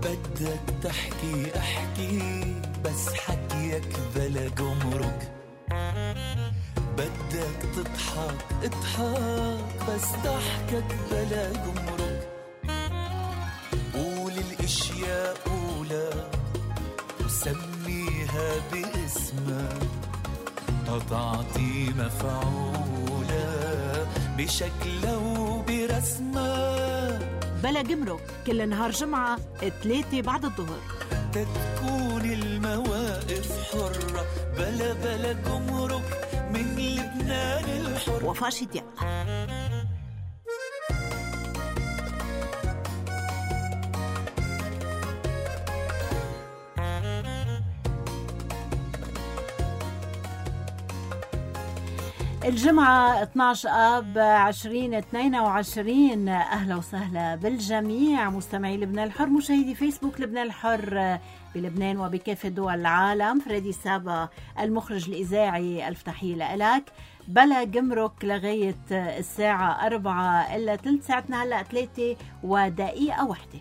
بدك تحكي احكي بس حكيك بلا جمرك، بدك تضحك اضحك بس ضحكك بلا جمرك، قول الاشياء قولها وسميها باسمها، تعطي مفعولة بشكلها وبرسمها. بلا جمرك كل نهار جمعة 3 بعد الظهر، تكون المواقف حرة بلا جمرك من لبنان الحر. وفاء شتياء. الجمعة 12 آب 2022. أهلا وسهلا بالجميع مستمعي لبنان الحر، مشاهدي فيسبوك لبنان الحر بلبنان وبكافة دول العالم. فريدي سابا المخرج الإذاعي، ألف تحية لك. بلا جمرك لغاية الساعة 4 إلا ثلث، ساعتنا هلأ 3 ودقيقة واحدة.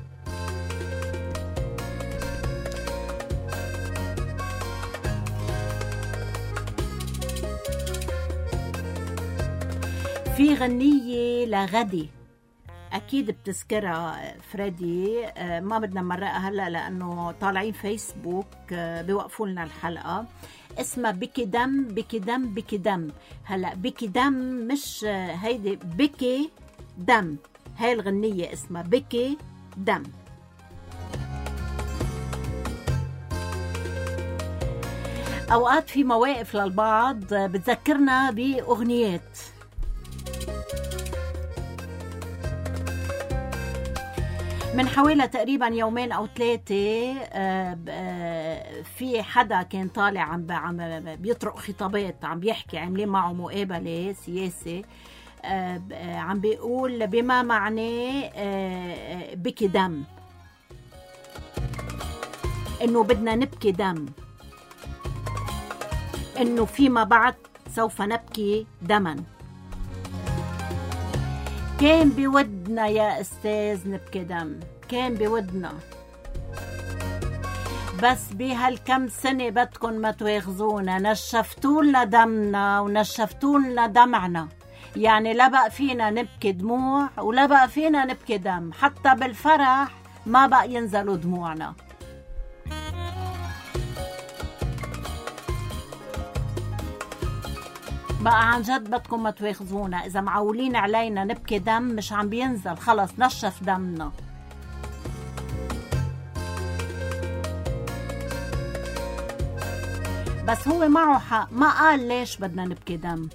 في غنية لغدي أكيد بتذكرها فريدي، ما بدنا نمرقها هلأ لأنه طالعين فيسبوك بيوقفوا لنا الحلقة. اسمها بكي دم بكي دم بكي دم. هلأ بكي دم مش هيدي، بكي دم. هاي الغنية اسمها بكي دم. أوقات في مواقف للبعض بتذكرنا بأغنيات. من حوالي تقريبا يومين أو 3 في حدا كان طالع عم بيطرق خطابات، عم بيحكي، عاملين معه مقابلة سياسي، عم بيقول بما معناه بكي دم، إنه بدنا نبكي دم، إنه فيما بعد سوف نبكي دما. كان بودنا يا أستاذ نبكي دم، كان بودنا، بس بهالكم سنة بدكن ما تواخذونا، نشفتولنا دمنا ونشفتولنا دمعنا، يعني لا بقى فينا نبكي دموع ولا بقى فينا نبكي دم، حتى بالفرح ما بقى ينزلوا دموعنا. بقى عن جد بدكم ما تواخذونا، إذا معولين علينا نبكي دم مش عم بينزل، خلص نشف دمنا. بس هو معه حق، ما قال ليش بدنا نبكي دم،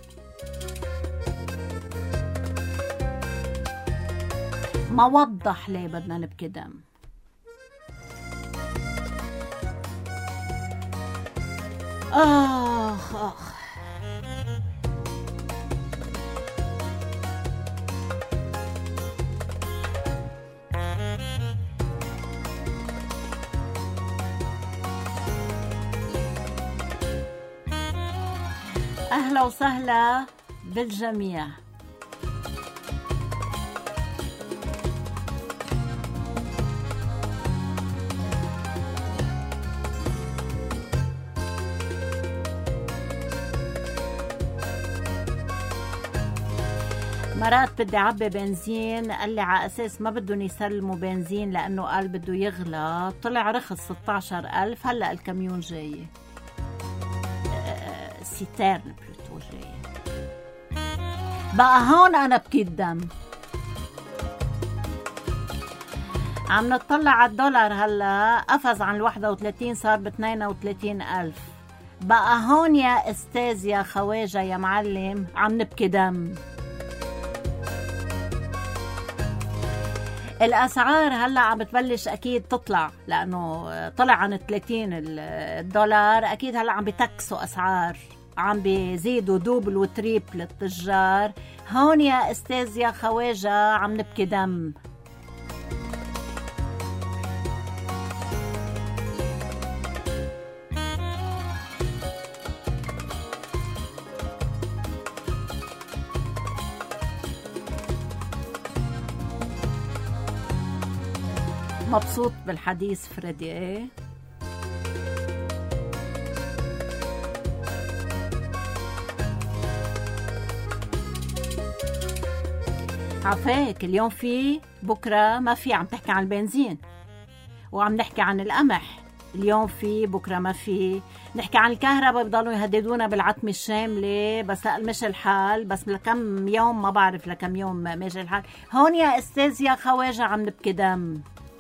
ما وضح ليه بدنا نبكي دم. آخ أهلا وسهلا بالجميع. مرات بدي عبي بنزين، قال لي على أساس ما بدهم يسلموا بنزين لأنه قال بده يغلى، طلع رخص 16,000. هلأ الكاميون جاي، سيتيرن بلوتو جاي. بقى هون أنا بكيت دم. عم نطلع على الدولار، هلأ قفز عن 31 صار ب32,000. بقى هون يا أستاذ يا خواجة يا معلم عم نبكي دم. الأسعار هلأ عم بتبلش أكيد تطلع، لأنه طلع عن 30 الدولار، أكيد هلأ عم بتكسوا أسعار، عم بيزيدوا دوبل وتريبل للتجار. هون يا أستاذ يا خواجة عم نبكي دم. مبسوط بالحديث فريدي. ايه عفاك، اليوم في بكرة ما في. عم تحكي عن البنزين وعم نحكي عن القمح. اليوم في بكرة ما في. نحكي عن الكهرباء، بضلوا يهددونا بالعتمة الشاملة، بس مش الحال. بس لكم يوم، ما بعرف لكم يوم ماشي الحال. هون يا أستاذ يا خواجة عم نبكي دم.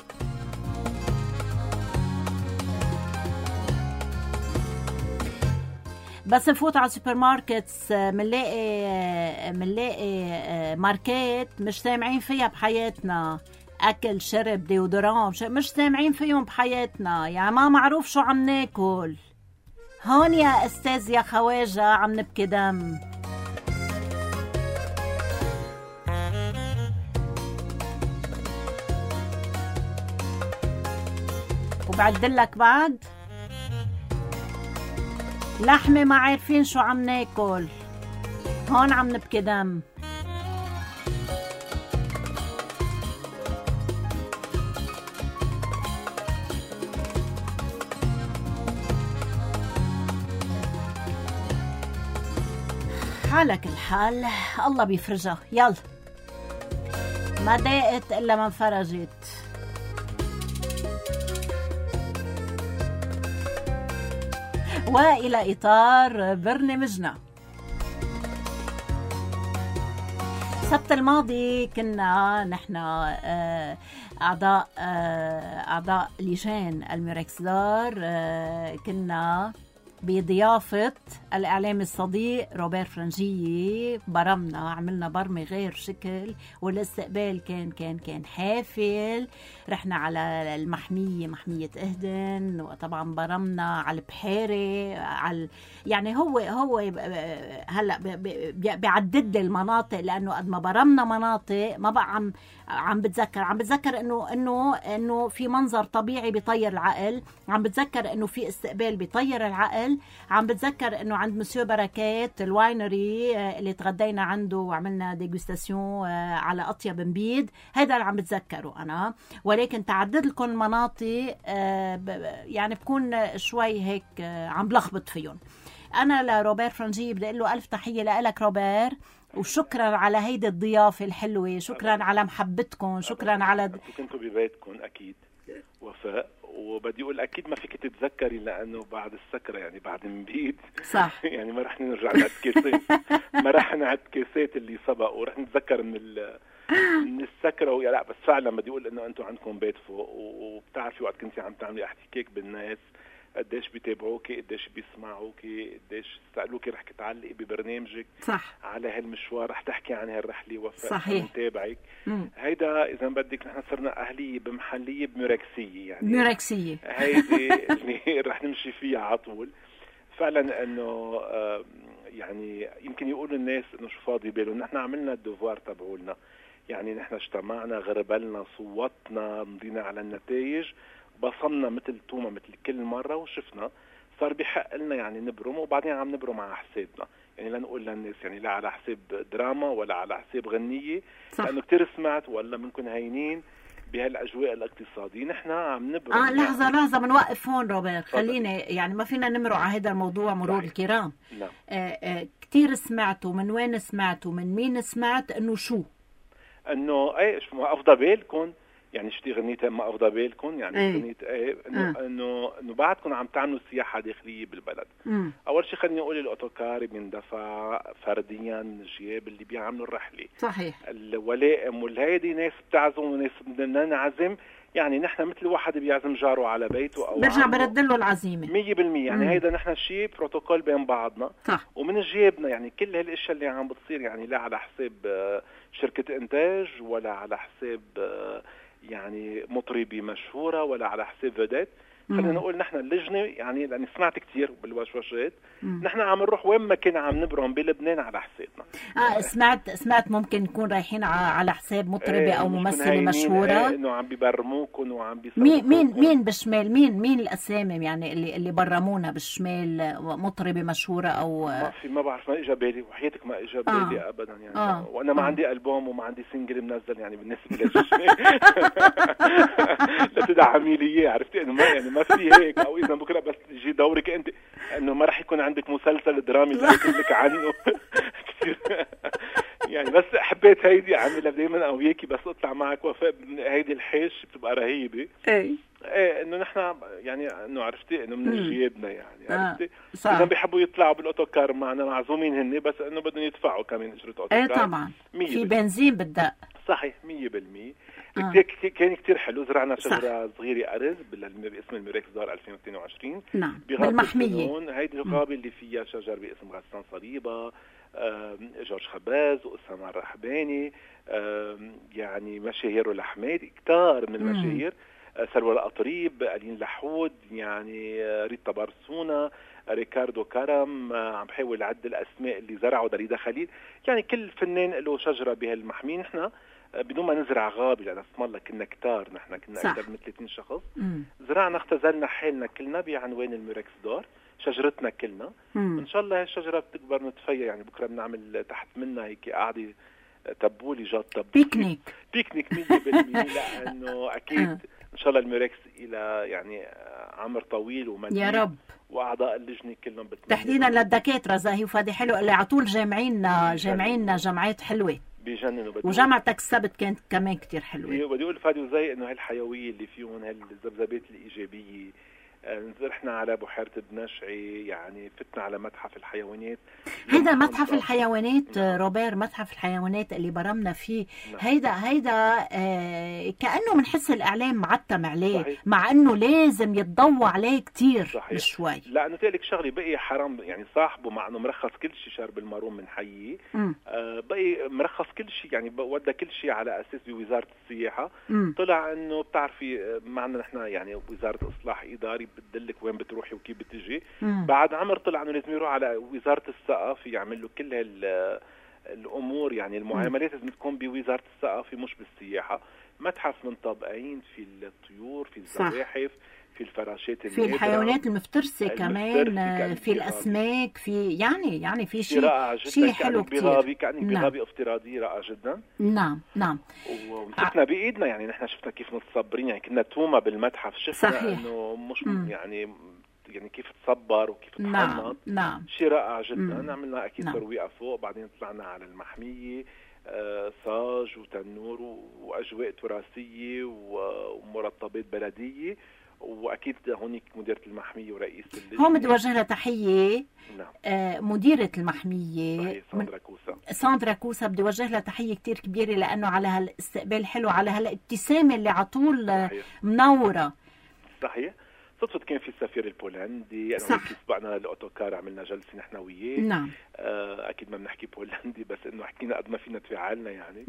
بس نفوت على السوبر ماركتس منلاقي ماركات مش سامعين فيها بحياتنا. أكل، شرب، ديودوران مش سامعين فيهم بحياتنا. يعني ما معروف شو عم ناكل. هون يا أستاذ يا خواجة عم نبكي دم. وبعدلك بعد لحمة ما عارفين شو عم ناكل. هون عم نبكي دم. حالك الحال، الله بيفرجها. يلا، ما ضاقت إلا ما انفرجت. وإلى إطار برنامجنا. السبت الماضي كنا نحن أعضاء لجان الميركسدار، كنا بضيافة الإعلامي الصديق روبير فرنجية. برمنا، عملنا برمة غير شكل، والاستقبال كان حافل. رحنا على المحمية، محمية إهدن، وطبعا برمنا على البحيرة، يعني هو هلا بيعدد المناطق، لأنه قد ما برمنا مناطق ما بقى عم بتذكر إنه في منظر طبيعي بيطير العقل. عم بتذكر إنه في استقبال بيطير العقل. عم بتذكر انه عند مسيو بركات الواينري اللي تغدينا عنده وعملنا ديغوستاسيون على اطيب مبيد. هذا اللي عم بتذكره انا. ولكن تعدد لكم مناطق يعني بكون شوي هيك عم بلخبط فيهم. انا لروبير فرنجي بدي اقول له الف تحيه لك روبير، وشكرا على هيدي الضيافه الحلوه. شكرا على محبتكم. شكرا على كنتوا ببيتكم اكيد وفاء. وبدي اقول اكيد ما فيك تتذكري لانه بعد السكره، يعني بعد مبيد صح. يعني ما رح نرجع نعد كاسات، ما رح نعد كاسات اللي سبق، ورح نتذكر من السكره. لا بس فعلا بدي اقول انه انتم عندكم بيت فوق، وبتعرفي وقت كنتي عم تعملي احتكاك بالناس قديش بيتابعوكي، قديش بيسمعوكي، قديش سألوكي رح تعلقي ببرنامجك. صح. على هالمشوار رح تحكي عن هالرحله وفاء. صحيح. نتابعك. هيدا اذا بدك نحن صرنا اهليه بمحليه بميركسيه، يعني ميركسيه هيدي اللي رح نمشي فيها على طول. فعلا انه يعني يمكن يقولوا الناس انه شو فاضي بالهم. نحن عملنا الدوفوار تبعولنا، يعني نحن اجتمعنا، غربلنا، صوتنا، مضينا على النتائج، بصمنا مثل تومة مثل كل مرة، وشفنا صار بحق لنا يعني نبرم، وبعدين عم نبرم على حسابنا. يعني لا نقول للناس يعني لا على حساب دراما ولا على حساب غنية. صح. لأنه كتير سمعت ولا منكن هينين بهالأجواء الاقتصادية. نحن عم نبرم. لحظة منوقف هون روبير. خليني يعني ما فينا نمرق على هذا الموضوع مرور صحيح. الكرام. نعم. كتير سمعتوا. من وين سمعتوا؟ من مين سمعت؟ انه شو؟ انه ايش ما افضى بالكم، يعني شتي غنيتها ما افضى بالكم، يعني غنيت انه بعدكم عم تعملوا سياحه داخليه بالبلد. اول شيء خليني اقول الاوتوكار بيندفع فرديا من الجياب اللي بيعملوا الرحله. صحيح. الولائم والهيدي ناس بتعزم وناس بدنا نعزم، يعني نحن مثل واحد بيعزم جاره على بيته او برجع برد له العزيمه 100%. يعني هيدا نحن شيء بروتوكول بين بعضنا. صح. ومن جيبنا يعني كل هالاشياء اللي عم بتصير، يعني لا على حساب شركه انتاج ولا على حساب يعني مطربي مشهوره ولا على حساب فيدات. خلينا نقول نحن اللجنه يعني لاني سمعت كثير بالوشوشات نحن عم نروح وين ما كنا عم نبرم بلبنان على حسابنا. سمعت ممكن نكون رايحين على حساب مطربه او ممثله مشهوره، انه عم بيبرموكم وعم بيصرفوا. مين بالشمال؟ مين الاسامي يعني اللي برمونا بالشمال؟ مطربه مشهوره او ما بعرف، ما اجى بالي وحياتك، ما اجى بالي ابدا يعني. وانا ما عندي البوم وما عندي سنجل منزل يعني بالنسبه للجيش. لا تدعمي لي اياه، عرفتي انه ما في هيك. او اذا بكره بس يجي دورك انت انه ما راح يكون عندك مسلسل درامي اللي قلت لك عنه كثير يعني. بس حبيت هيدي اعملها دائما او وياكي بس اطلع معك وفاء، هيدي الحيش بتبقى رهيبه. ايه انه نحن يعني انه عرفتي انه من جيبنا يعني، عرفتي. اذا بيحبوا يطلعوا بالاوتوكار معنا معزومين هن، بس انه بدهم يدفعوا كمان اجره اوتوكار. ايه طبعا في بنزين بالدق. صحيح 100%. كان كتير حلو. زرعنا شجرة صغيرة أرز باسم الميريكس دار 2022. نعم بالمحمية. هيدي الغابة اللي فيها شجر باسم غسان صليبة، جورج خباز وأسامة الرحباني، يعني مشاهير الأحمد كتار من المشاهير، سلوى القطريب، ألين لحود، يعني ريتا بارسونا، ريكاردو كرم. عم بحاول أعد الأسماء اللي زرعوا، دريدة خليل، يعني كل فنان له شجرة بهالمحمية. نحن بدون ما نزرع غابة، لأن اسم الله كنا كتار، نحن كنا أكثر من 30 شخص. زرعنا اختزلنا حالنا كلنا بعنوان الميريكس دار، شجرتنا كلنا. إن شاء الله هالشجرة بتكبر نتفيا يعني. بكرة بنعمل تحت منها هيك قاعدة تبولي، جات تبولي بيكنيك 100%. لأنه أكيد إن شاء الله الميريكس إلى يعني عمر طويل ومديد يا رب. وأعضاء اللجنة كلهم تحديدا للدكاترة زاهي وفادي حلو اللي عطول جامعين جامعات حلوة بيجننوا. وجامعتك السبت كانت كمان كتير حلوة. بدي أقول فادي وزي إنه هالحيوية اللي فيهم، هالذبذبات الإيجابية. رحنا على بحيرة بنشعي، يعني فتنا على متحف الحيوانات. هيدا متحف الحيوانات روبير، متحف الحيوانات اللي برمنا فيه. هيدا كأنه منحس الإعلام معتم عليه. صحيح. مع أنه لازم يتضوى عليه كتير بشوي. لأنه تالك شغلي بقي حرام يعني صاحبه، مع أنه مرخص كل شيء شرب الماروم من حيي. بقي مرخص كل شيء يعني، ودى كل شيء على أساس بوزارة السياحة. طلع أنه بتعرفي معنا نحن يعني وزارة إصلاح إداري بتدلك وين بتروحي وكيف بتجي. بعد عمر طلع انه لازم يروح على وزاره الثقافه يعمل له كل الامور، يعني المعاملات لازم تكون بوزاره الثقافه مش بالسياحه. متحف من طابقين، في الطيور، في الزواحف، في الفراشات، في الحيوانات المفترسه كمان، في الاسماك، في يعني في شيء حلو كثير. كأنك بغابه افتراضيه رائعه جدا. نعم ومسكنا بايدنا يعني. نحن شفنا كيف متصبرين يعني. كنا توما بالمتحف، شفنا انه مش يعني كيف تصبر وكيف تحنط. نعم شيء رائع جدا. عملنا اكيد ترويقه فوق، بعدين طلعنا على المحميه، صاج وتنور واجواء تراثيه ومرطبات بلديه. واكيد هونيك مديرة المحمية ورئيس اللجنة، هون بدي اوجه لها تحية. نعم. مديرة المحمية ساندرا كوسا بدي اوجه لها تحية كتير كبيرة، لانه على هالاستقبال حلو، على هالابتسامة اللاللي عطول منورة. صحيح. صدفة كان في السفير البولندي، أنا وياك سبقنا الأوتوكار، عملنا جلسة نحن وياه. نعم. أكيد ما بنحكي بولندي، بس إنه حكينا قد ما فينا تفاعلنا يعني.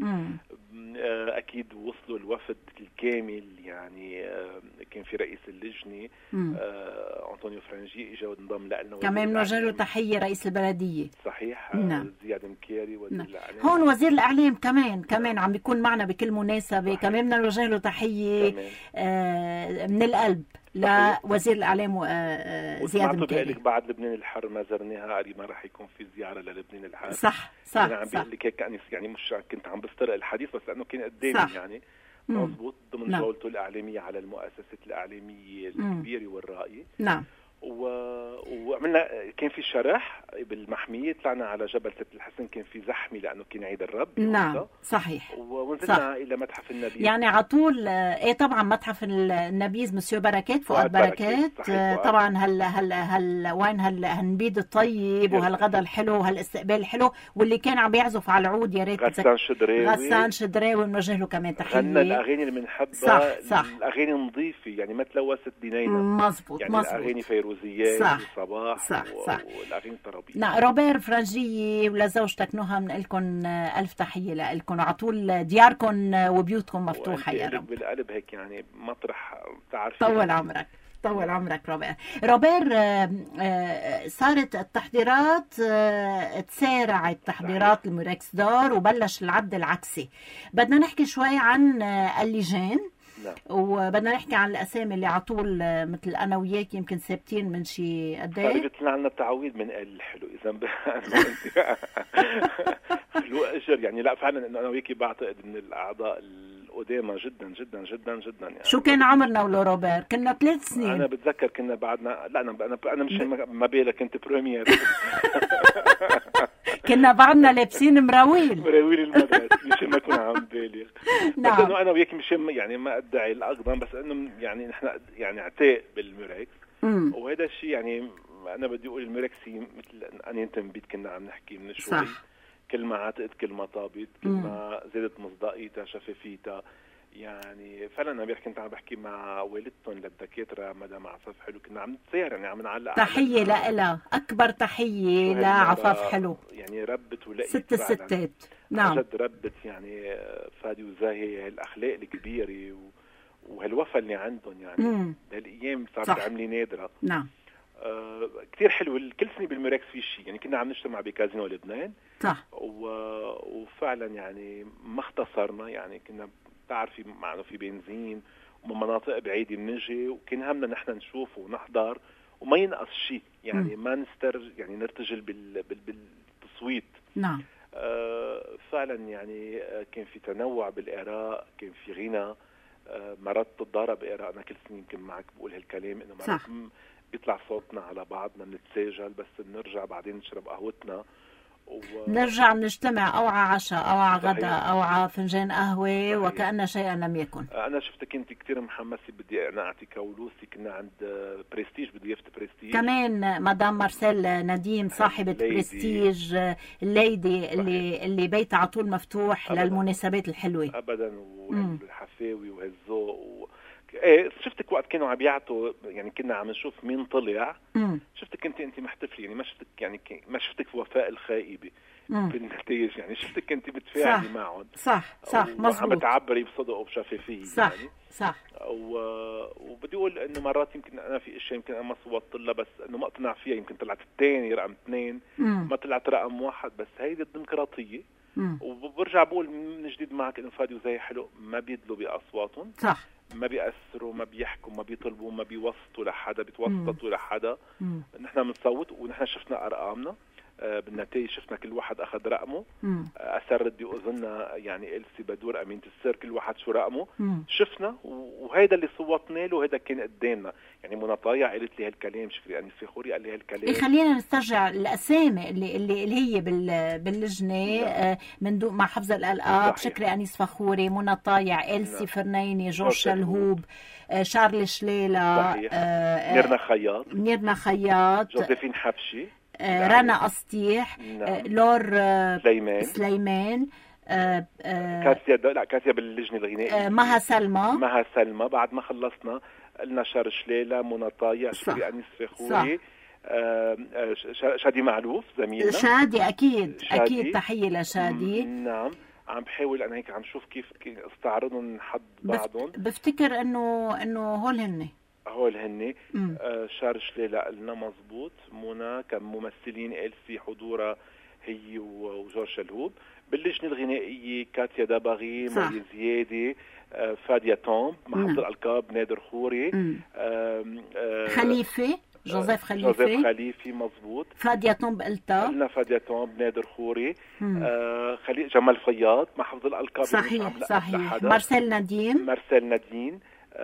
أكيد وصلوا الوفد الكامل يعني. كان في رئيس اللجنة أنطونيو فرانجي إجا وانضم لنا. كمان بنوجه له تحية رئيس البلدية. صحيح. نعم. زياد مكياري وزير الإعلام. هون وزير الإعلام كمان عم بيكون معنا بكل مناسبة. كمان بدنا نوجه له تحية من القلب لوزير الإعلام زياد مكياري. بعد لبنان الحر ما زرناها، قال ما راح يكون في زيارة للبنان الحر. صح. أنا عم بقول لك هيك يعني مش كنت عم بسترق الحديث، بس لأنه كان قدامي يعني. مضبوط. ضمن جولته الإعلامية على المؤسسات الإعلامية الكبيرة والرائية. نعم. وعملنا كان في شرح بالمحمية، طلعنا على جبل ست الحسن، كان في زحمة لأنه كان عيد الرب. نعم صحيح. ونزلنا إلى متحف النبيذ، يعني عطول طبعا متحف النبيذ مسيو بركات، فؤاد بركات. طبعا وين هالنبيذ الطيب وهالغدا الحلو وهالاستقبال الحلو، واللي كان عم يعزف على العود يا ريت غسان شدراوي بنوجه له كمان تحية. غنى الأغاني اللي بنحبها. صح. الأغاني نظيفة يعني، ما تلوثت دينينا. مظبوط يعني الأغاني فيروزيات وصباح صح. والأغاني الطربية. نعم. روبير فرنجية ولزوجتك نهى بنقول لكم ألف تحية لكم، وعطول دياركم وبيوتكم مفتوحة يا رب. بالقلب هيك يعني، مطرح تعرفي طول عمرك. طول عمرك روبير. صارت التحضيرات، تسارعت تحضيرات الميركس دور وبلش العد العكسي. بدنا نحكي شوي عن اللجان، وبدنا نحكي عن الاسامي اللي على طول مثل انا وياك يمكن ثابتين من شي قد ايه. صار بيطلع لنا تعويض من الحلو اذا حلو اجر يعني. لا فعلا انه انا وياكي بعتقد من الاعضاء القدامى جدا جدا جدا جدا يعني. شو كان عمرنا ولو روبير؟ كنا 3 سنين. انا بتذكر كنا بعدنا، لا انا مش ما بالك كنت بريمير كنا بعدنا لابسين مراويل المدرسة مش ما كنا عم بالغ. نعم. بس انه انا وياك مش يعني ما ادعي الاقدم، بس انه يعني نحن يعني عتاق بالميركس. وهذا الشيء يعني انا بدي اقول الميركس مثل اني انت بيت كنا عم نحكي من شوي. كل ما عتقت كل ما طابت، كل ما زادت مصداقيتها شفافيتها. يعني فعلا انا كنت عم بحكي مع والدتهم للدكاتره مدام عفاف حلو، كنا عم نتساير يعني عم نعلق. تحيه لها، اكبر تحيه لعفاف حلو. يعني ربت ولقيت 6 ستات. نعم جد ربت يعني فادي وزاهي هالاخلاق الكبيره وهالوفا اللي عندهم يعني. هالايام صارت عملي نادره. نعم كثير حلو. كل سنه بالميركس في شيء يعني. كنا عم نجتمع بكازينو لبنان صح. وفعلا يعني ما اختصرنا يعني. كنا بتعرفي معنا في بنزين ومن مناطق بعيده بنجي، وكان همنا نحن نشوف ونحضر وما ينقص شيء يعني. ما يعني نرتجل بالتصويت. نعم. فعلا يعني كان في تنوع بالاراء، كان في غنى. مرات تتضارب اراء. انا كل سنه يمكن معك بقول هالكلام انه مرات بيطلع صوتنا على بعضنا بنتساجل، بس بنرجع بعدين نشرب قهوتنا نرجع نجتمع او على عشاء او على غداء او على فنجان قهوه وكأن شيئا لم يكن. انا شفتك انت كثير محمسه. بدي انا اعطيك ولوسي. كنا عند برستيج، بضيافه برستيج كمان مدام مارسيل نديم صاحبه برستيج الليدي اللي بيتها على طول مفتوح أبداً. للمناسبات الحلوه ابدا والحفاوي وهالذوق شفتك وقت كانوا عم يعطوا يعني. كنا عم نشوف مين طلع. شفتك انت محتفله يعني. ما شفتك يعني ما شفتك في وفاء الخائبه بالنتائج يعني. شفتك انت بتفاعلي معهم. صح مظبوط. عم بتعبري بصدق وبشفافيه صح يعني. صح. وبدي اقول انه مرات يمكن انا في اشياء يمكن انا ما صوتت لها، بس انه ما اقتنع فيها. يمكن طلعت الثاني رقم 2 ما طلعت رقم 1، بس هيدي الديمقراطيه. وبرجع بقول من جديد معك انه فادي وزاهي حلو ما بيدلوا باصواتهم. صح. ما بيأثروا، ما بيحكوا، ما بيطلبوا، ما بيوسطوا لحدا، بيتوسطوا لحدا. نحن بنصوت ونحن شفنا ارقامنا بالنتائج. شفنا كل واحد اخذ رقمه. اثرت باذننا يعني السي بدور امينه السر كل واحد شو رقمه. شفنا وهيدا اللي صوتنا له. وهيدا كان قدامنا يعني. منى طايع قالت لي هالكلام، شفري انيس خوري قال لي هالكلام. خلينا نسترجع الاسامي اللي هي باللجنه من مع حفظ الالقاب. شكري انيس فخوري، منى طايع، السي فرنيني، جورج شلهوب، شارل شليلة، ميرنا خياط، جوزيفين حفشي، رنا أسطيح، لور سليمان، كاسيا باللجنة الغنائية، مها سلمى. بعد ما خلصنا قلنا شار شليلة، منى طايع، شكري أنيس فخوري، شادي معلوف زميلنا. شادي أكيد تحية لشادي. نعم. عم بحاول انا هيك عم شوف كيف استعرضهم حد بعضهم. بفتكر انه هول هن شار شليلة قلنا مزبوط. منى كممثلين السي حضورها هي وجورج شلهوب. باللجنة الغنائية كاتيا داباغي، مي زيادي، فاديا تومب، محفظ الألقاب نادر خوري، خليفة جوزيف خليفي مزبوط. فاديا تومب قلنا فاديا تومب، نادر خوري، جمال فياض، محفظ الألقاب. صحيح. مارسيل نديم.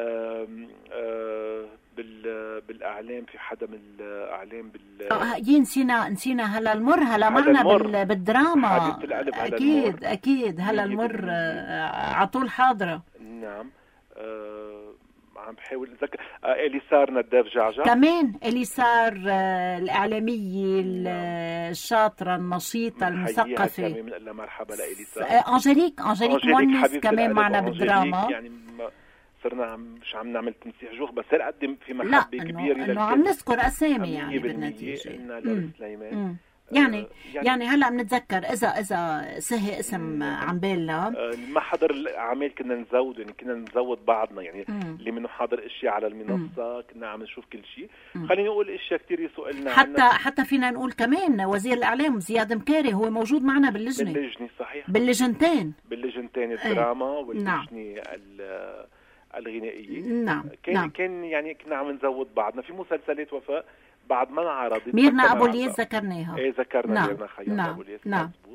بالاعلام في حدا من الاعلام نسينا هلا المر. هلا معنا بالدراما. اكيد هلا المر على طول حاضره. نعم. عم بحاول اتذكر. اليسار نداف جعجع كمان. اليسار الاعلاميه الشاطره النشيطه المثقفه. كمان بنقول لها مرحبا لاليسار. انجليك مونس كمان معنا بالدراما. يعني صرنا مش عم نعمل تمسيح جوخ، بس هالقد في محبه كبيره انه عم نذكر اسامي يعني بالنتيجه. قلنا سليمان، يعني هلا بنتذكر اذا سهي اسم عم بالنا ما حضر الاعمال كنا نزود، يعني كنا نزود بعضنا، يعني اللي منه حاضر اشياء على المنصه كنا عم نشوف كل شيء. خليني اقول اشياء كثير يسألنا حتى فينا نقول كمان وزير الاعلام زياد مكاري هو موجود معنا باللجنه صحيح، باللجنتين الدراما واللجنه الغنائيه. نعم كان يعني كنا عم نزود بعضنا في مسلسلات وفاء بعد ما انعرضت. ميرنا ابو الياس ذكرناها. ذكرنا ميرنا خياط ابو الياس مضبوط.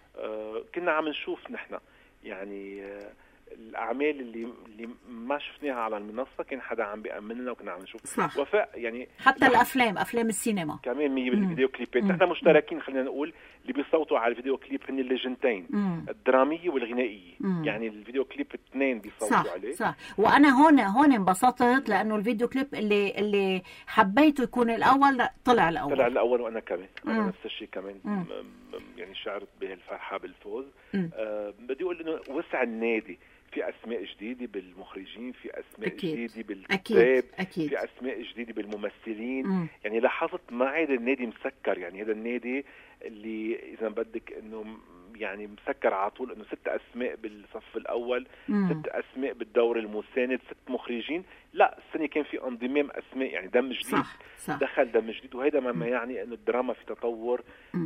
كنا عم نشوف نحن يعني الاعمال اللي ما شفناها على المنصه كان حدا عم بيأمننا وكنا عم نشوف. صح. وفاء يعني حتى افلام السينما كمان 100 بالفيديو كليبات. نحن مشتركين، خلينا نقول اللي بيصوتوا على الفيديو كليب هن اللجنتين الدراميه والغنائيه. يعني الفيديو كليب اثنين بيصوتوا عليه. صح. وانا هون انبسطت لانه الفيديو كليب اللي حبيته يكون الاول طلع الاول وانا كمان انا نفس الشيء كمان. يعني شعرت بهالفرحه بالفوز. بدي اقول انه وسع النادي، في اسماء جديده بالمخرجين، في اسماء جديده بالكتاب، في اسماء جديده بالممثلين. يعني لاحظت ما عاد النادي مسكر، يعني هذا النادي اللي اذا بدك انه يعني مسكر على طول، انه 6 اسماء بالصف الاول، 6 اسماء بالدور المساند، 6 مخرجين. لا السنه كان في انضمام اسماء، يعني دم جديد. صح. دخل دم جديد، وهذا ما يعني انه الدراما في تطور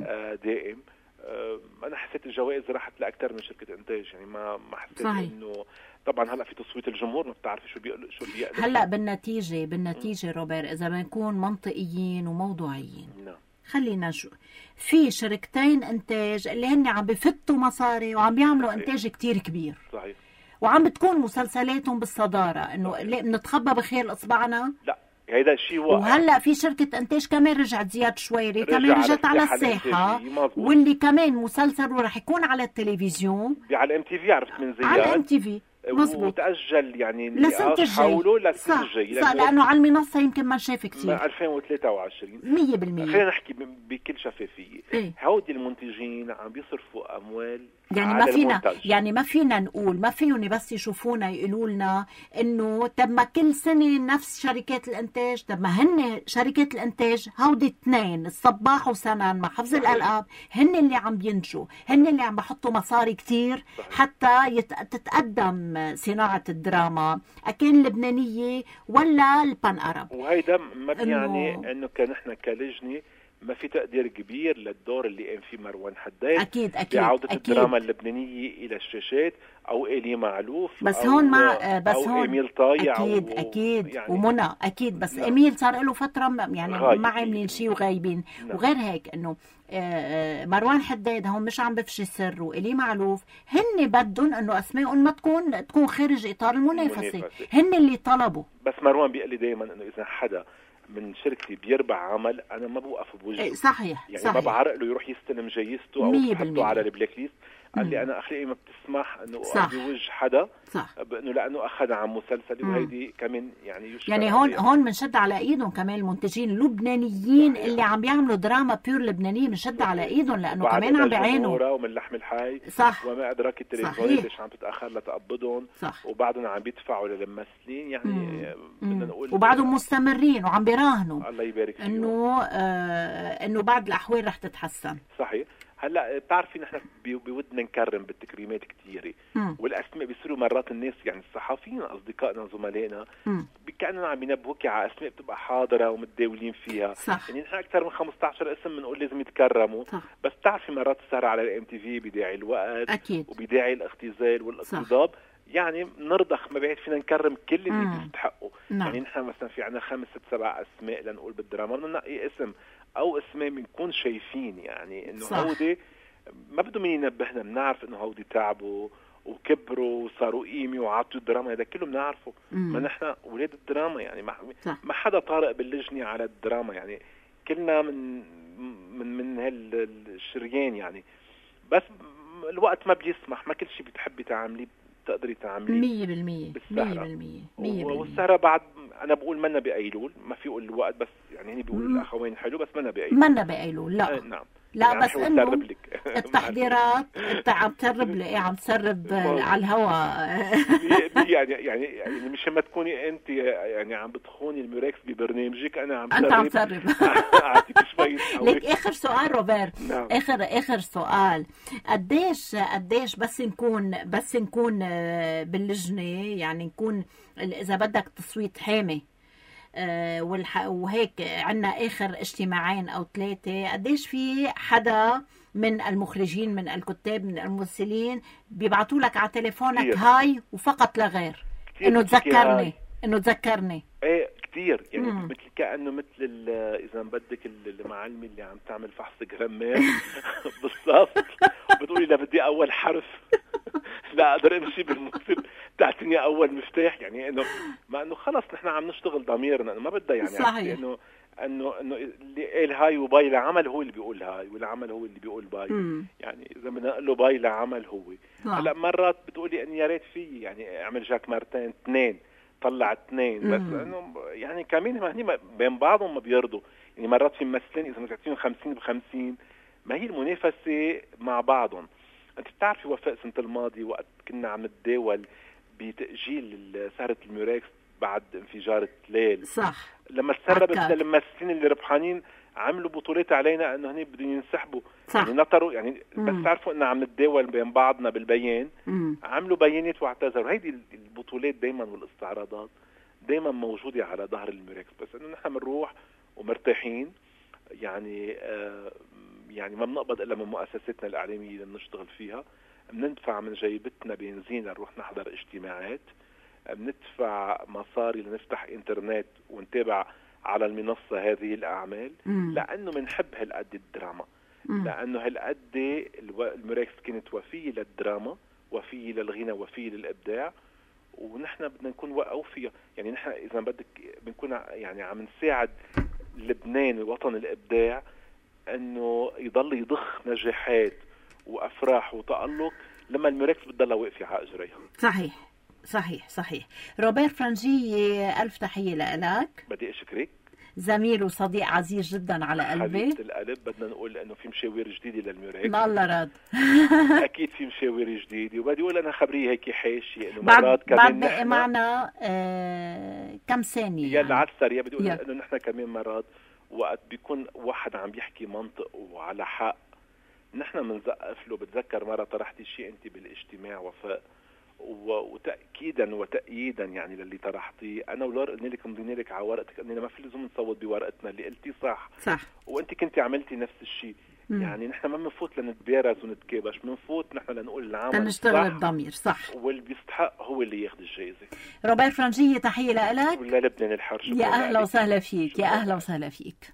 دائم. انا حسيت الجوائز راحت لاكثر من شركه انتاج، يعني ما حسيت انه طبعا هلا في تصويت الجمهور ما بتعرفي شو بيقلق. هلا بالنتيجه روبر اذا بنكون منطقيين وموضوعيين. خلينا نشوف في شركتين انتاج اللي هن عم بفتوا مصاري وعم بيعملوا انتاج كتير كبير. صحيح. وعم بتكون مسلسلاتهم بالصداره، انه بنتخبى بخيل اصبعنا. لا هيدا الشيء واقع. وهلا في شركه انتاج كمان رجعت، زياد شويري كمان رجعت على الساحه، واللي كمان مسلسله رح يكون على التلفزيون على MTV. عرفت من زياد على MTV مزبوط، وتأجل يعني النقاش حوله للسنة الجاي. صح، لأنه على المنصة يمكن ما نشاف كثير. 2023 100%. خلينا نحكي بكل شفافية. هودي المنتجين عم بيصرفوا أموال يعني ما فينا نقول ما فيهم بس يشوفونا يقولوا لنا انه طب ما كل سنه نفس شركات الانتاج. طب ما هن شركات الانتاج هودي 2 الصباح وسنن مع حفظ الالقاب هن اللي عم بينجوا، هن اللي عم بحطوا مصاري كتير حتى تتقدم صناعه الدراما، اكين اللبنانيه ولا البان ارب. وهيدا ما بيعني انه كان احنا كلجنه ما في تقدير كبير للدور اللي قام فيه مروان حداد. أكيد بعودة الدراما اللبنانية إلى الشاشات، أو إيلي معلوف، بس أو هون أو إيميل طايع، أكيد يعني ومنى أكيد. بس إيميل صار له فترة يعني ما عاملين شيء وغايبين. وغير هيك إنه مروان حداد هون مش عم بفشي السر، وإيلي معلوف هن بدهم إنه أسمائهم ما تكون خارج إطار المنافسة. هن اللي طلبوا. بس مروان بيقول لي دايما إنه إذا حدا من شركتي بيربح عمل انا ما بوقف بوجهه. صحيح يعني صحيح. ما بعرق له يروح يستلم جايزته او يحطه على البلاك ليست. قال لي انا اخلاقي ما بتسمح انه اقف بوجه حدا، بانه لانه اخذ عن مسلسلي. وهيدي كمان يعني هون بنشد على ايدهم كمان المنتجين اللبنانيين اللي عم بيعملوا دراما بيور لبنانيه، بنشد على ايدهم لانه كمان عم بيعانوا ومن اللحم الحي. صح. وما ادراك التلفزيون ليش عم تتاخر لتقبضهم. وبعدهم عم بيدفعوا للممثلين. يعني بدنا نقول وبعدهم مستمرين وعم بيراهنوا الله يبارك فيهم انه بعد الاحوال رح تتحسن. صحيح. هلا بتعرفي نحن بودنا نكرم بالتكريمات كثيره، والاسماء بيصيروا مرات الناس يعني الصحفيين اصدقائنا زملائنا كانوا عم ينبهوكي على اسماء بتبقى حاضره ومتداولين فيها. صح. يعني نحن اكثر من 15 اسم بنقول لازم يتكرموا. صح. بس بتعرفي مرات السهره على MTV بداعي الوقت أكيد. وبداعي الاختزال والاقتضاب. يعني نرضخ ما بعد فينا نكرم كل اللي بيستحقوا. يعني نحن مثلا في عنا 5 6 7 اسماء لنقول بالدراما، بدنا ننقي اسم او اسمين بنكون شايفين يعني انه هودي ما بدهم مين ينبهنا، بنعرف انه هودي تعبوا وكبروا وصاروا قيمه وعطوا الدراما. هذا كله بنعرفه. ما نحن اولاد الدراما، يعني ما حدا طارق باللجنه على الدراما. يعني كلنا من هالشريان يعني. بس الوقت ما بيسمح، ما كل شيء بتحبي تعمليه بتقدري تعمليه 100%. والسهرة بعد أنا بقول منا بأيلول، ما في أقول الوقت، بس يعني هني بيقول الأخوين حلو بس منا بأيلول. منا بأيلول لا نعم. لا يعني بس إنه التحضيرات انت عم تسرب لي، عم تسرب على الهواء. يعني مش لما تكوني انت يعني عم بتخوني الميركس ببرنامجك، انا عم انت عم تسرب. اعطيك شوي ليك اخر سؤال روبير. نعم. اخر سؤال، قديش بس نكون باللجنه، يعني نكون اذا بدك تصويت حامي، وهيك عنا اخر اجتماعين او 3، قديش في حدا من المخرجين من الكتاب من الممثلين بيبعتوا لك على تليفونك كتير. هاي وفقط لا غير، انه تذكرني ايه كتير يعني مثل كأنه مثل اذا بدك المعلمة اللي عم تعمل فحص جرامير بالضبط، بتقولي لا بدي اول حرف لا اقدر امشي بالمكتب، تعطيني اول مفتاح، يعني انه ما انه خلص نحن عم نشتغل ضميرنا، ما بدها يعني صحيح. انه اللي قال هاي وباي لعمل هو اللي بيقول هاي، والعمل هو اللي بيقول باي. يعني اذا بدنا نقول له باي لعمل هو. هلا مرات بتقولي اني يا ريت في يعني اعمل جاك مارتين 2 طلع 2، بس انه يعني كمان ما هني بين بعضهم ما بيرضوا، يعني مرات في ممثلين اذا بتعطيهم 50-50 ما هي المنافسه مع بعضهم. انت بتعرفي وفاء سنه الماضي وقت كنا عم نتداول بتاجيل سهره الميركس بعد انفجار التلال، صح، لما تسربت الممثلين اللي ربحانين عملوا بطولات علينا انه هني بدهم ينسحبوا، يعني نطروا، يعني بس تعرفوا انه عم نتداول بين بعضنا بالبيان، عملوا بيانات واعتذروا. هيدي البطولات دايما والاستعراضات دايما موجوده على ظهر الميركس، بس انه نحن بنروح ومرتاحين، يعني يعني ما بنقبض الا من مؤسساتنا الاعلاميه اللي بنشتغل فيها، بندفع من جيبتنا بنزين لنروح نحضر اجتماعات، بندفع مصاري لنفتح انترنت ونتابع على المنصة هذه الأعمال، لأنه بنحب هالقد الدراما، لأنه هالقد الميركس كانت وفية للدراما، وفية للغنى، وفية للإبداع، ونحن بدنا نكون أوفياء. يعني نحن إذا بدك بنكون يعني عم نساعد لبنان وطن الإبداع أنه يضل يضخ نجاحات وأفراح وتألق لما الميركس بتضلها واقفة على أجريها. صحيح. روبير فرنجية، ألف تحية لك. بدي أشكرك، زميل وصديق عزيز جدا على قلبي، حبيبة القلب. بدنا نقول انه في مشاوير جديده للميركس، ما الله راد. اكيد في مشاوير جديده، وبدي اقول انا خبريه هيك حاشيه انه مرات كمان بعد معنا كم ثانيه يعني على السريع. بدي اقول انه نحن كمان مرات وقت بيكون واحد عم يحكي منطق وعلى حق نحن بنزقف له. بتذكر مره طرحتي شيء انت بالاجتماع وفاء، وتأكيدا وتأييدا يعني للي طرحتيه، انا ولور قلنا لك مضينا لك على ورقتك اننا ما في لزوم نصوت بورقتنا، اللي قلتيه صح، وانت كنتي عملتي نفس الشيء. يعني نحن ما بنفوت لنتبارز ونتكابش، بنفوت نحن لنقول العمل نشتغل بضمير صح، واللي بيستحق هو اللي ياخذ الجائزه. روبير فرنجية، تحيه لك وللبنان الحر. يا اهلا وسهلا فيك، يا اهلا وسهلا فيك.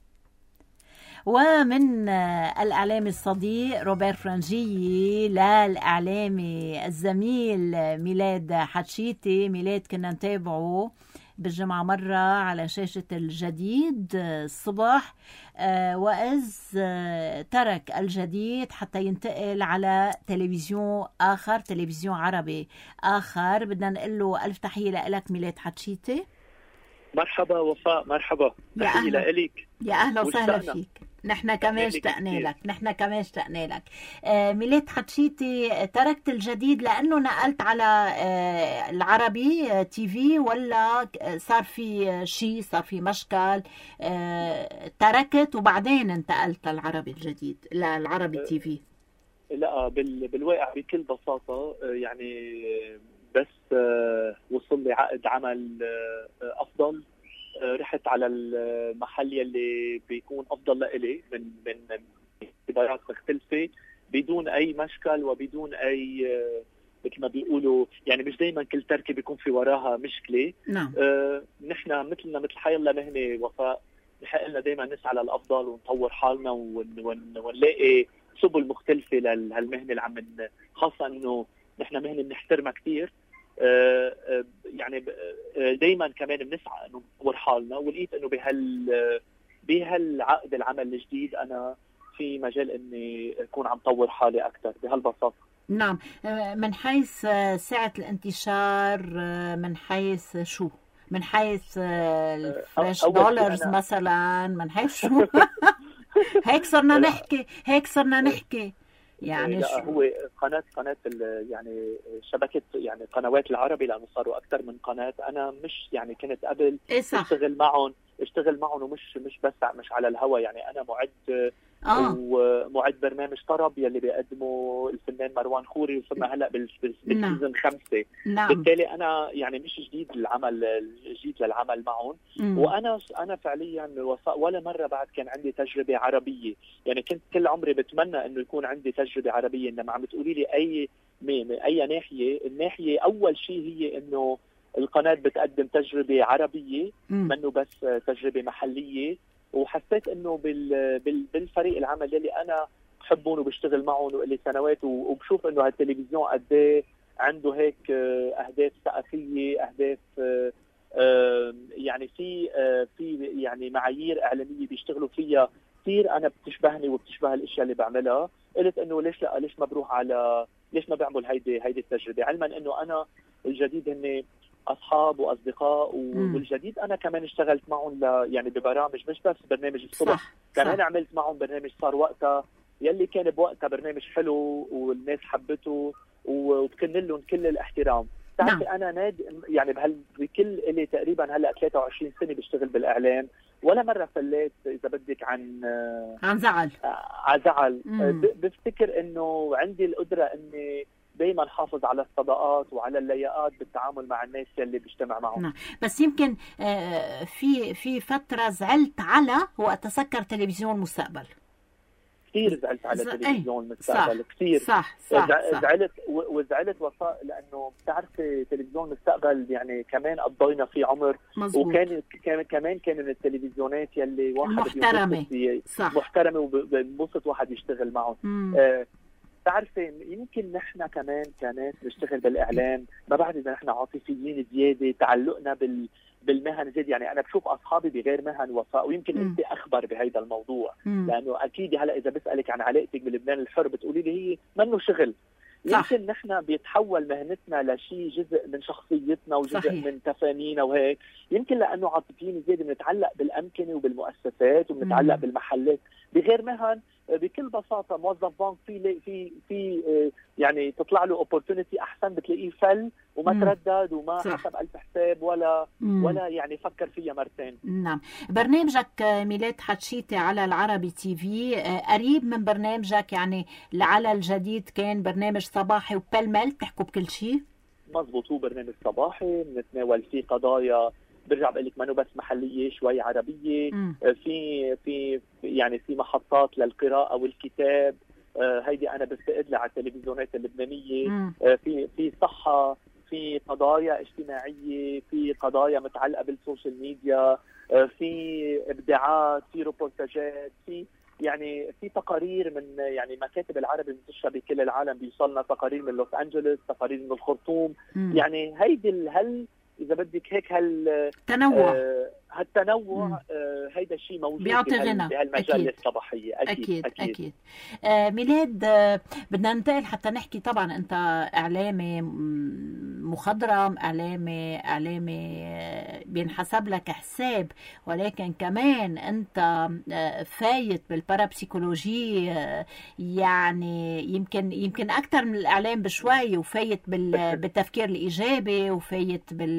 ومن الإعلامي الصديق روبير فرنجية للإعلامي الزميل ميلاد حتشيتي. ميلاد كنا نتابعه بالجمعة مرة على شاشة الجديد الصبح، وإذ ترك الجديد حتى ينتقل على تلفزيون آخر، تلفزيون عربي آخر. بدنا نقول له ألف تحية لك ميلاد حتشيتي. مرحبا وفاء، مرحبا، تحية لك. يا أهلا وسهلا فيك. نحن كمان اشتقنا لك. ميلاد حتشيتي، تركت الجديد لأنه نقلت على العربي تي في، ولا صار في شيء، صار في مشكل تركت وبعدين انتقلت للعربي الجديد، للعربي تي في؟ لا، بالواقع بكل بساطة يعني بس وصل لي عقد عمل أفضل، رحت على المحل يلي بيكون أفضل لإلي من اختبارات مختلفة بدون أي مشكل وبدون أي مثل ما بيقولوا، يعني مش دايما كل تركة بيكون في وراها مشكلة. نعم. نحن مثل حيالله مهنة وفاء، نحن لنا دايما نسعى للأفضل ونطور حالنا ونلاقي سبل مختلفة لهالمهنة اللي عم، خاصة إنه نحن مهنة بنحترمها كتير. يعني دايما كمان بنسعى انه نطور حالنا، ولقيت انه بهالعقد العمل الجديد انا في مجال اني اكون عم طور حالي اكثر بهالبساطه. نعم. من حيث سعة الانتشار، من حيث شو؟ من حيث الفريش دولارز مثلا، من حيث شو؟ هيك صرنا نحكي يعني لا هو قناه يعني شبكه يعني قنوات العربي، لانه صاروا اكثر من قناه. انا مش يعني كنت قبل اشتغل معهم ومش بس مش على الهوا، يعني انا معد ومعد برنامج طرب يلي بيقدمه الفنان مروان خوري، وصرنا هلا بالسيزون 5. بالتالي انا يعني مش جديد للعمل معهم. وانا فعليا ولا مره بعد كان عندي تجربه عربيه، يعني كنت كل عمري بتمنى انه يكون عندي تجربه عربيه. انما عم تقولي لي اي ناحيه اول شيء هي انه القناه بتقدم تجربه عربيه منه بس تجربه محليه. وحسيت انه بالفريق العمل اللي انا بحبهم وبشتغل معهم وإلي سنوات، وبشوف انه هالتلفزيون قد ايه عنده هيك اهداف ثقافيه، اهداف يعني في يعني معايير اعلاميه بيشتغلوا فيها كثير انا بتشبهني وبتشبه الاشياء اللي بعملها. قلت انه ليش ما بروح على ليش ما بعمل هيدي التجربه، علما انه انا الجديد هن اصحاب واصدقاء. والجديد انا كمان اشتغلت معهم يعني ببرامج، مش بس برنامج الصبح، كمان عملت معهم برنامج صار وقتها يلي كان بوقتها برنامج حلو والناس حبته وبكن لهم كل الاحترام. تعرفي انا يعني بكل اللي تقريبا هلا 23 سنه بشتغل بالاعلام، ولا مره فليت اذا بدك عن زعل. بفتكر انه عندي القدره اني دايما حافظ على الصداقات وعلى اللياقات بالتعامل مع الناس اللي بيجتمع معهم. بس يمكن في فتره زعلت على وقت سكر تلفزيون مستقبل. كثير زعلت على تلفزيون مستقبل، كثير صح. زعلت وفاء، لانه بتعرفي تلفزيون مستقبل يعني كمان قضينا فيه عمر. مزبوط. وكان كمان من التلفزيونات يلي واحد محترمه وبنبسط واحد يشتغل معهم. تعرفي يمكن نحن كمان كناس نشتغل بالاعلام ما بعد اذا نحن عاطفيين زياده، تعلقنا بالمهن زياده. يعني انا بشوف اصحابي بغير مهن وفاء، ويمكن انت اخبر بهذا الموضوع. لانه اكيد هلا اذا بسالك عن علاقتك بلبنان الحر بتقولي لي هي منه شغل. يمكن نحن بيتحول مهنتنا لشيء جزء من شخصيتنا وجزء من تفانينا وهيك. يمكن لانه عاطفيين زياده بنتعلق بالامكنه وبالمؤسسات وبنتعلق بالمحلات. بغير مهن بكل بساطه موظف بنك في يعني تطلع له اوبورتونيتي احسن بتلاقيه فل وما تردد وما حسب الف حساب ولا يعني فكر فيها مرتين. نعم. برنامجك ميلاد حتشيتي على العربي تي في قريب من برنامجك، يعني على الجديد كان برنامج صباحي وبالمل بتحكوا بكل شيء. مزبوط، هو برنامج صباحي بنتناول فيه قضايا برجع بقول لك ما بس محليه شوي عربيه. في يعني في محطات للقراءه والكتاب، هيدي انا بفتقد لها على التلفزيونات اللبنانيه. في صحه، في قضايا اجتماعيه، في قضايا متعلقه بالسوشيال ميديا، في ابداعات، في روبورتاجات، في تقارير من يعني مكاتب العربي منتشره بكل العالم. بيوصلنا تقارير من لوس انجلوس، تقارير من الخرطوم. يعني هيدي اذا بدك هيك هالتنوع هيدا الشيء موجود بهالمجال الصباحي. أكيد. ميلاد، بدنا ننتقل حتى نحكي. طبعا أنت إعلامي مخضرم، إعلامي بينحسب لك حساب، ولكن كمان أنت فايت بالبارابسيكولوجي، يعني يمكن أكثر من الإعلام بشوي، وفايت بالتفكير الإيجابي، وفايت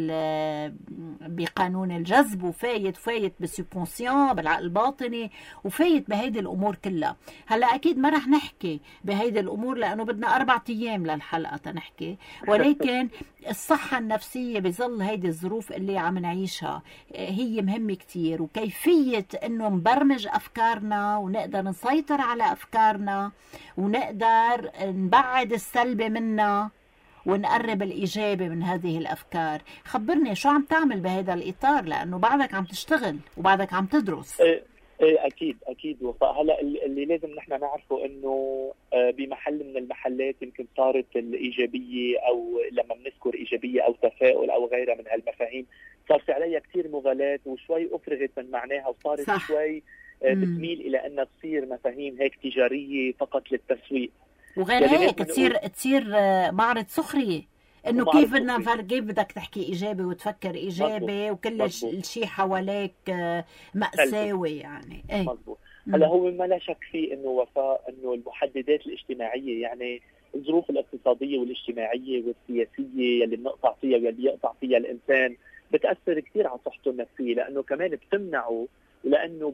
بقانون الجذب، وفايت بالسبكونسيون، بالعقل الباطني، وفايت بهيدي الأمور كلها. هلا أكيد ما رح نحكي بهيدي الأمور لأنه بدنا 4 أيام للحلقة تنحكي، ولكن الصحة النفسية بظل هيدي الظروف اللي عم نعيشها هي مهمة كتير، وكيفية إنه نبرمج أفكارنا ونقدر نسيطر على أفكارنا ونقدر نبعد السلبي منا ونقرب الإيجابي من هذه الأفكار. خبرني شو عم تعمل بهذا الإطار، لأنه بعدك عم تشتغل وبعدك عم تدرس. أكيد وفاء. هلا اللي لازم نحن نعرفه إنه بمحل من المحلات يمكن صارت الإيجابية، أو لما بنذكر إيجابية أو تفاؤل أو غيرها من هالمفاهيم صار في عليها كتير مغالاة وشوي أفرغت من معناها، وصارت شوي بتميل إلى أنها تصير مفاهيم هيك تجارية فقط للتسويق، وغير هيك تصير معرض سخرية، انه كيف بدك تحكي ايجابي وتفكر ايجابي. مزبوط. وكل الشيء حواليك مأساوي يعني. مزبوط. هلا هو ما لا شك فيه انه وفاء انه المحددات الاجتماعيه، يعني الظروف الاقتصاديه والاجتماعيه والسياسيه يلي بنقطع فيها واللي يقطع فيها الانسان بتاثر كثير على صحته النفسيه، لانه كمان بتمنعه، ولانه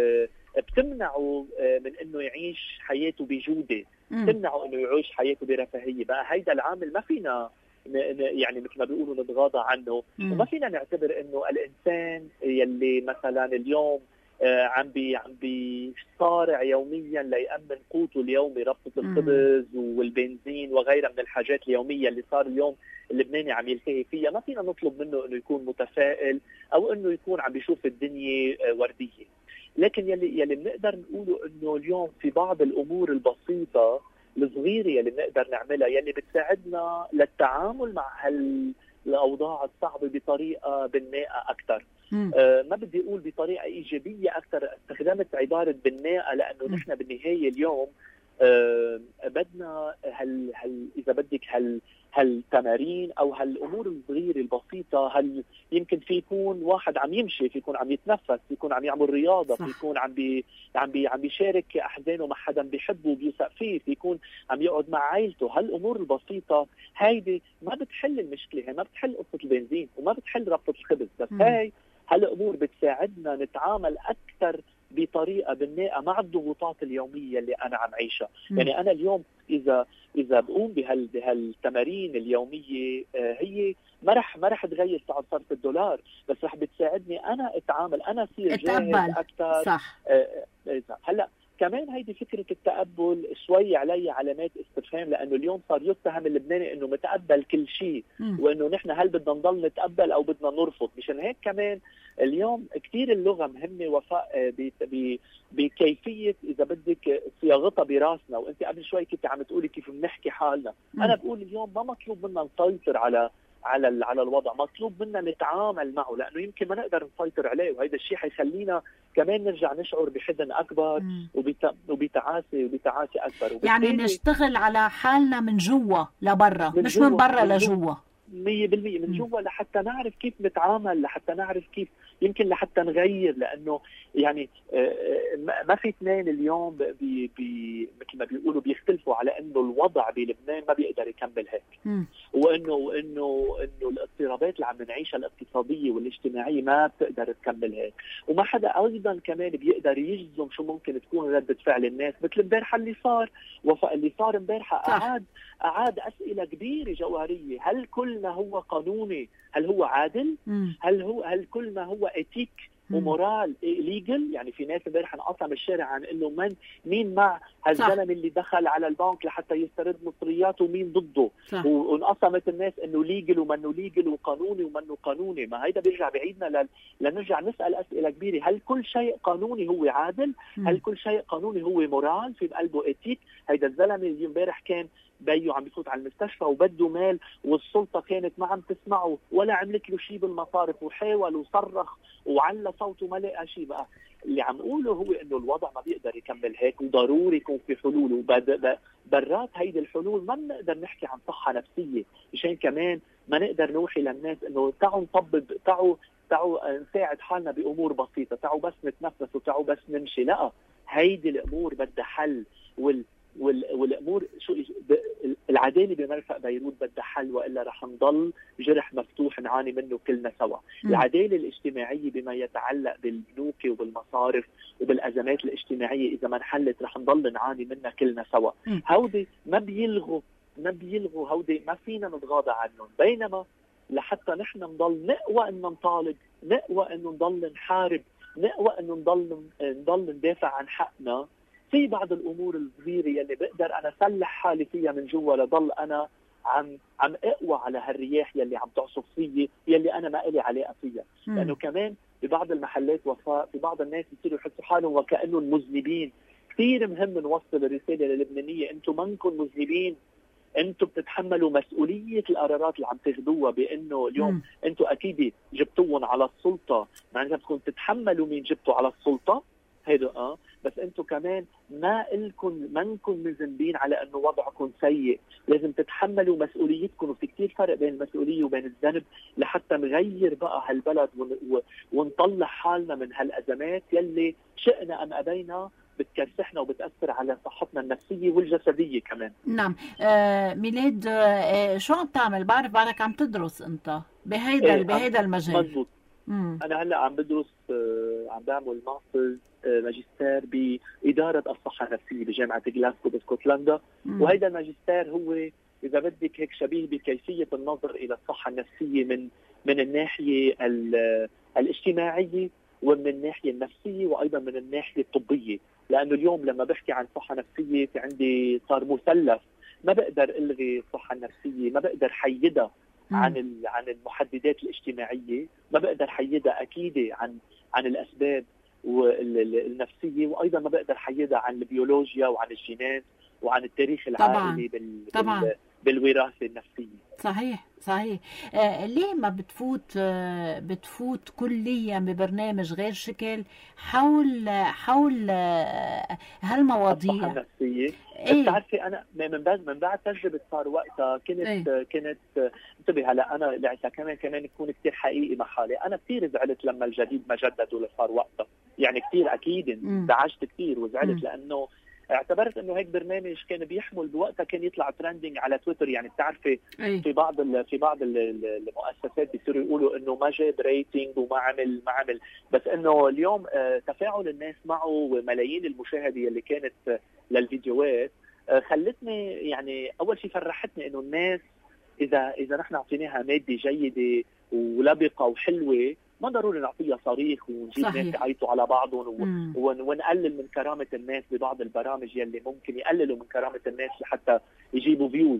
بتمنعه من انه يعيش حياته بجوده، بتمنعه انه يعيش حياته برفاهيه. بقى هيدا العامل ما فينا يعني مثل ما بيقولوا نتغاضى عنه، وما فينا نعتبر انه الانسان يلي مثلا اليوم عم بيصارع يوميا ليأمن قوته اليومي، ربطة الخبز والبنزين وغيرها من الحاجات اليومية اللي صار اليوم اللبناني عم يلتهي فيها، ما فينا نطلب منه انه يكون متفائل او انه يكون عم بيشوف الدنيا وردية. لكن يلي بنقدر نقوله انه اليوم في بعض الامور البسيطة الصغيرة يلي بنقدر نعملها يلي بتساعدنا للتعامل مع هالاوضاع الصعبة بطريقة بناءة اكثر. ما بدي اقول بطريقه ايجابيه اكثر، استخدمت عباره بناءه لانه نحن بالنهايه اليوم بدنا اذا بدك هالتمارين او هالامور الصغيره البسيطه، يمكن في يكون واحد عم يمشي، في يكون عم يتنفس، في يكون عم يعمل رياضه، في يكون عم بيشارك احزانه مع حدا بيحبه وبيوثق فيه، في يكون عم يقعد مع عائلته. هالامور البسيطه هيدي ما بتحل المشكله، هي ما بتحل قصه البنزين وما بتحل ربطه الخبز، بس هاي هالامور بتساعدنا نتعامل اكثر بطريقه بناءه مع الضغوطات اليوميه اللي انا عم عيشها. يعني انا اليوم اذا بقوم بهالتمارين اليوميه، هي ما رح تغير سعر صرف الدولار، بس رح بتساعدني انا اتعامل، انا اصير جاهز اكثر. صح. هلا كمان هيدي فكرة التقبل شوي علي علامات استفهام، لأنه اليوم صار يتهم اللبناني أنه متقبل كل شيء، وأنه نحن هل بدنا نضل نتقبل أو بدنا نرفض. مشان هيك كمان اليوم كتير اللغة مهمة وفاء بكيفية إذا بدك صياغتها براسنا. وأنت قبل شوي كنت عم تقولي كيف بنحكي حالنا. أنا بقول اليوم ما مطلوب منا نسيطر على الوضع، مطلوب منا نتعامل معه، لأنه يمكن ما نقدر نسيطر عليه، وهذا الشيء حيخلينا كمان نرجع نشعر بحزن أكبر وبتعاسي أكبر. يعني نشتغل على حالنا من جوا لبرا، مش من برا لجوا. 100% من جوا، لحتى نعرف كيف نتعامل، لحتى نعرف كيف يمكن لحتى نغير. لأنه يعني ما في اثنين اليوم مثل ما بيقولوا بيختلفوا على أنه الوضع بلبنان ما بيقدر يكمل هيك، وأنه الاضطرابات اللي عم نعيشها الاقتصادية والاجتماعية ما بتقدر تكمل هيك. وما حدا أيضا كمان بيقدر يجزم شو ممكن تكون ردة فعل الناس. مثل امبارحة اللي صار امبارحة أعاد أسئلة كبيرة جوهرية. هل كل ما هو قانوني؟ هل هو عادل؟ هل كل ما هو إتيك ومورال ليجل؟ يعني في ناس امبارح انقسم الشارع عن انه مين مع هالزلمه اللي دخل على البنك لحتى يسترد مصرياته ومين ضده، وانقسمت الناس انه ليجل ومنه ليجل وقانوني ومنه قانوني. ما هيدا بيرجع بعيدنا لنرجع نسال اسئله كبيره. هل كل شيء قانوني هو عادل؟ هل كل شيء قانوني هو مورال في قلبه اتيك؟ هيدا الزلمه اللي امبارح كان بيو عم بيفوت على المستشفى وبده مال، والسلطه كانت ما عم تسمعه ولا عملت له شيء بالمصارف، وحاول وصرخ وعلى صوته ما لقى شيء. بقى اللي عم قوله هو انه الوضع ما بيقدر يكمل هيك، وضروري يكون في حلول. وبرات هيدي الحلول ما بنقدر نحكي عن صحه نفسيه، مشان كمان ما نقدر نوحي للناس انه تعوا نطبب، تعوا نساعد حالنا بامور بسيطه، تعوا بس نتنفس وتعوا بس نمشي. لا، هيدي الامور بدها حل. والامور العداله بمرفق بيروت بدها حل، والا رح نضل جرح مفتوح نعاني منه كلنا سوا. العداله الاجتماعيه بما يتعلق بالبنوك وبالمصارف وبالازمات الاجتماعيه اذا ما انحلت رح نضل نعاني منها كلنا سوا. هودي ما بيلغوا هودي ما فينا نتغاضى عنهم. بينما لحتى نحن نضل نقوى انه نطالب، نقوى انه نضل نحارب، نقوى انه نضل ندافع عن حقنا، في بعض الامور الصغيره يلي بقدر انا اسلح حالي فيها من جوا لضل انا عم اقوى على هالرياح يلي عم تعصف فيي، يلي انا ما لي علاقه فيها. لانه كمان ببعض المحلات وفاء في بعض الناس بيصيروا يحسوا حالهم وكانهم مذنبين. كثير مهم نوصل الرساله للبنانيه، انتم منكم مذنبين، انتم بتتحملوا مسؤوليه القرارات اللي عم تاخذوها. بانه اليوم انتم اكيد جبتوهم على السلطه، معناتها بدكم تتحملوا مين جبتوا على السلطه. هيدا بس انتم كمان ما نكون مذنبين على انه وضعكم سيء، لازم تتحملوا مسؤوليتكم، وفي كتير فرق بين المسؤوليه وبين الذنب لحتى نغير بقى هالبلد ونطلع حالنا من هالازمات يلي شئنا ام ابينا بتكرسحنا وبتاثر على صحتنا النفسيه والجسديه كمان. نعم. ميلاد، شو عم تعمل؟ بعرفك عم تدرس انت بهيدا المجال. مزبوط. انا هلا عم بدرس، عم بعمل ماستر ماجستير باداره الصحه النفسيه بجامعه جلاسكو باسكتلندا، وهيدا الماجستير هو اذا بدك هيك شبيه بكيفيه النظر الى الصحه النفسيه من الناحيه الاجتماعيه ومن الناحيه النفسيه وايضا من الناحيه الطبيه، لانه اليوم لما بحكي عن صحه نفسيه في عندي صار مثلث، ما بقدر الغي الصحه النفسيه، ما بقدر حيدها عن المحددات الاجتماعيه، ما بقدر حيدها اكيد عن الاسباب النفسيه، وايضا ما بقدر حيدها عن البيولوجيا وعن الجينات وعن التاريخ العائلي بالوراثه النفسيه. صحيح. ليه ما بتفوت كليا ببرنامج غير شكل حول هالمواضيع الصحه النفسيه؟ بتعرفي انا من بعد تجربه صار وقتها كنت انتبه. هلا انا كمان يكون كثير حقيقي مع حالي، انا كثير زعلت لما الجديد ما جددوا اللي صار وقتها، يعني كثير اكيد انزعجت كثير وزعلت، لانه اعتبرت انه هيك برنامج كان بيحمل بوقتها، كان يطلع ترندنج على تويتر، يعني بتعرفي في بعض المؤسسات بيصيروا يقولوا انه ما جاب ريتنج وما عمل، بس انه اليوم تفاعل الناس معه وملايين المشاهده اللي كانت للفيديوهات خلتني، يعني اول شيء فرحتني انه الناس اذا نحن اعطيناها ماده جيده ولبقه وحلوه ما ضروري نعطيها صريخ ونجيب ناس يعيطوا على بعضهم ونقلل من كرامة الناس ببعض البرامج يلي ممكن يقللوا من كرامة الناس لحتى يجيبوا فيوز.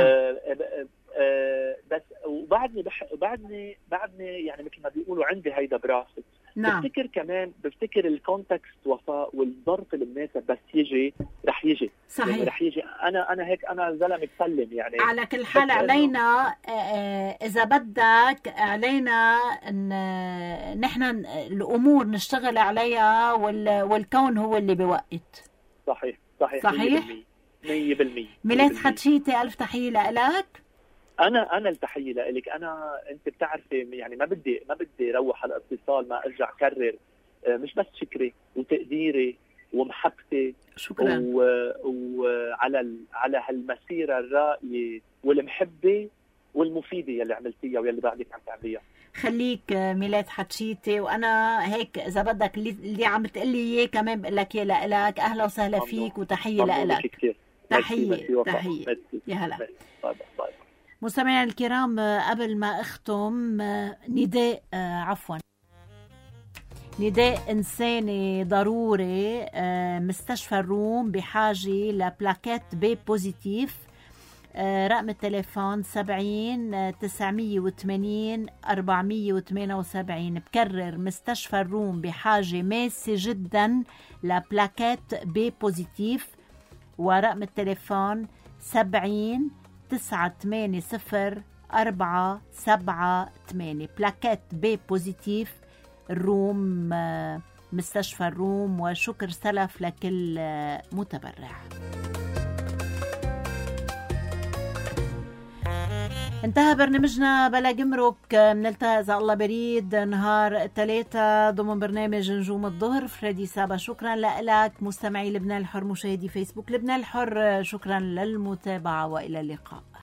بس وبعدني يعني مثل ما بيقولوا عندي هيدا براسي. بفتكر الكونتكست وفاء والظرف المناسب بس يجي رح يجي. صحيح. يعني رح يجي. انا زلمه بتسلم يعني. على كل حال علينا اذا بدك علينا ان نحن الامور نشتغل عليها والكون هو اللي بيوقت. صحيح 100%. ميلاد حتشيتي، الف تحيه لك. انا التحيه لك. انت بتعرفي يعني ما بدي روح على الاتصال ما ارجع كرر مش بس شكري وتقديري ومحبتي، شكرا، على هالمسيره الرائيه والمحبه والمفيده يلي عملتيها ويلي بعدك عم تعمليها. خليك ميلاد حتشيتي، وانا هيك اذا بدك اللي عم تقلي اياه كمان بقول لك اياه لك. اهلا وسهلا فيك وتحيه لك. تحيه يا هلا. مستمعينا الكرام، قبل ما اختم نداء إنساني ضروري. مستشفى الروم بحاجة لبلاكات بي بوزيتيف. رقم التليفون 70-980-478. بكرر، مستشفى الروم بحاجة ماسة جدا لبلاكات بي بوزيتيف، ورقم التليفون 70-980-478. بلاكات بي بوزيتيف الروم، مستشفى الروم. وشكر سلف لكل متبرع. انتهى برنامجنا بلا جمرك. بنلتقي إذا الله بريد نهار الثلاثاء ضمن برنامج نجوم الظهر. فريدي سابا، شكرا لك. مستمعي لبنان الحر، مشاهدي فيسبوك لبنان الحر، شكرا للمتابعة وإلى اللقاء.